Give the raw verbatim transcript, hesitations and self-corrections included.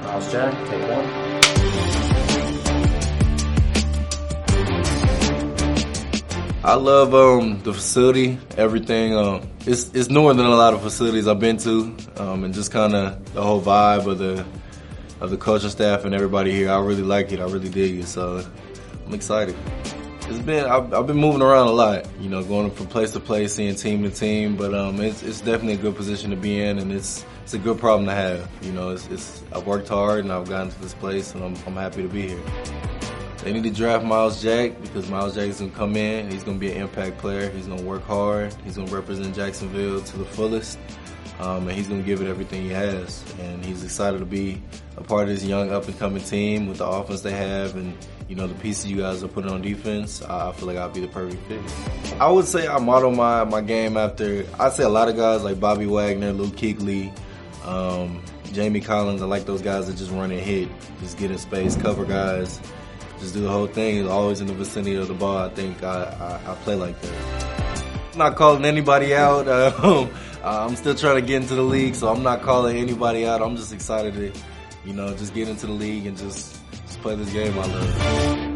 Miles Jack, take one. I love um, the facility, everything. Um, it's it's newer than a lot of facilities I've been to, um, and just kind of the whole vibe of the of the coaching staff and everybody here. I really like it. I really dig it. So I'm excited. It's been I've, I've been moving around a lot, you know, going from place to place, seeing team to team. But um, it's it's definitely a good position to be in, and it's it's a good problem to have. You know, it's, it's I've worked hard and I've gotten to this place, and I'm I'm happy to be here. They need to draft Miles Jack because Miles Jack is going to come in. He's going to be an impact player. He's going to work hard. He's going to represent Jacksonville to the fullest. Um, and he's going to give it everything he has. And he's excited to be a part of this young up-and-coming team with the offense they have and, you know, the pieces you guys are putting on defense. I feel like I'll be the perfect fit. I would say I model my, my game after, I'd say a lot of guys like Bobby Wagner, Luke Kuechly, um, Jamie Collins. I like those guys that just run and hit, just get in space, cover guys. Just do the whole thing, always in the vicinity of the ball. I think I, I, I play like that. I'm not calling anybody out. Um, I'm still trying to get into the league, so I'm not calling anybody out. I'm just excited to, you know, just get into the league and just, just play this game I love.